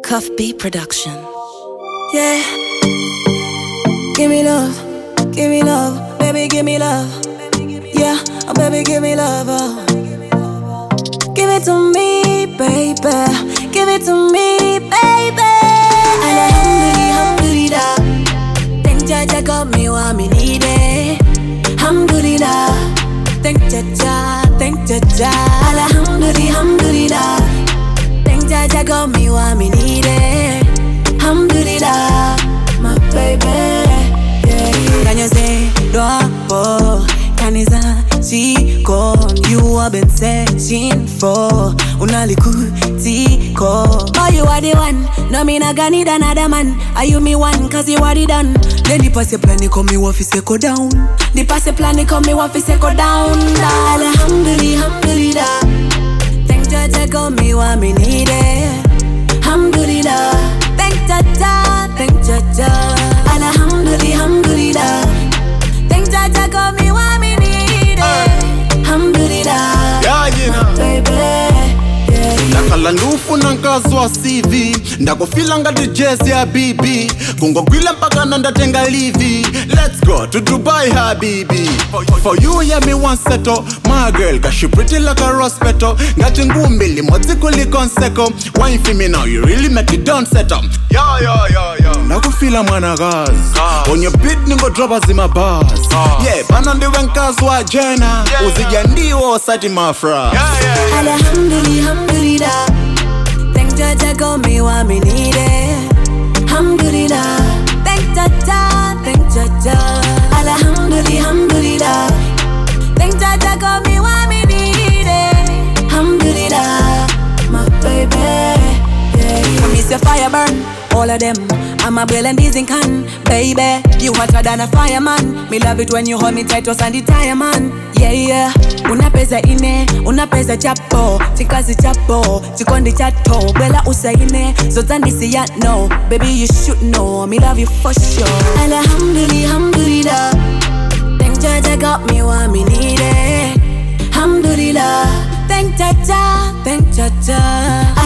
Cuff B Production. Yeah. Give me love, baby, give me love. Yeah, oh baby, give me love. Oh. Give it to me, baby. Give it to me, baby. Alhamdulillah, thank Jaja got me what me needed. Alhamdulillah, thank Jaja. Alhamdulillah, thank Jaja got me what me needed. Alhamdulillah, my baby. Can you say Dwapo? Kaniza Chiko, you have been searching for Unalikutiko. Oh, you are the one. No, me not gonna need another man. Are you me one? Cause you already done. Then the pass plan, come me wafi say go down. The pass plan, come me wafi say go down. Alhamdulillah, thank Jaja got me what me needed. Alhamdulillah, thank Jaja. Alhamdulillah, thank Jaja got me what me needed. Alhamdulillah, yeah, you know, baby. Nakala nufu nankazwa CV ndakufila ngati jazz ya BB kungogwila mpaka nandatenga livi. Let's go to Dubai habibi. For you yeah me one settle. My girl cause she pretty like a rose petal. Ngati ngumbi limodzi kulikonseko. Wine for me now you really make it done set up. Yo nakufila mwanagazi on your beat ningo droppers in my bars. Yeah bana ndiwe nkazwa jena uzijandiwo sati mafra. Alhamdulillah, thank Jaja got me what me needed. Alhamdulillah, thank Jaja. Alhamdulillah, thank Jaja got me what me needed. Alhamdulillah, my baby. I miss your fire burn, all of them. I'm a bill and diesel can, baby. You hotter than a fireman. Me love it when you hold me tight, was on the tire man. Yeah. Unapeza ine, unapeza chapo. Chikazi chapo, chikondi chato. Bella usaine, zotandisi ya no. Baby you should know, me love you for sure. Alhamdulillah, thank Jaja got me what me needed. Alhamdulillah, thank Jaja.